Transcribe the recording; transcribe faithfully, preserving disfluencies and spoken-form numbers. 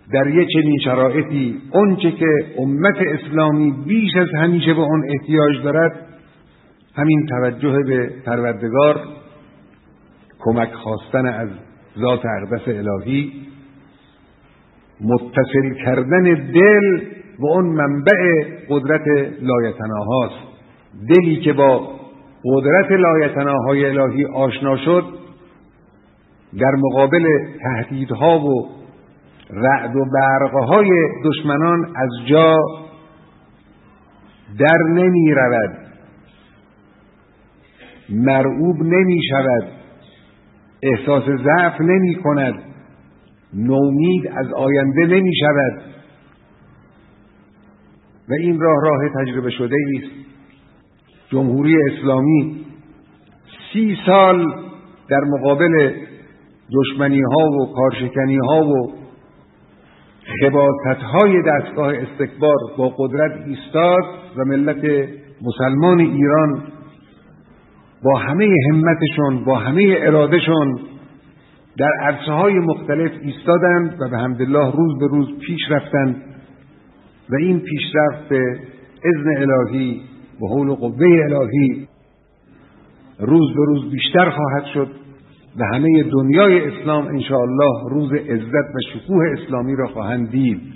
در یک چنین شرایطی اونچه که امت اسلامی بیش از همیشه به آن احتیاج دارد همین توجه به پروردگار، کمک خواستن از ذات اقدس الهی، متصل کردن دل و اون منبع قدرت لایتناهاست. دلی که با قدرت لایتناهای الهی آشنا شد در مقابل تهدیدها و رعد و برقهای دشمنان از جا در نمی رود، مرعوب نمی شود، احساس ضعف نمی کند، نومید از آینده نمی شود و این راه راه تجربه شده است. جمهوری اسلامی سی سال در مقابل دشمنی ها و کارشکنی ها و خباثت های دستگاه استکبار با قدرت ایستاد و ملت مسلمان ایران با همه همتشون، با همه ارادهشون در عرصه‌های مختلف ایستادند و به حمدالله روز به روز پیش رفتند و این پیشرفت به اذن الهی و حول و قوه الهی روز به روز بیشتر خواهد شد و همه دنیای اسلام انشاءالله روز عزت و شکوه اسلامی را خواهند دید.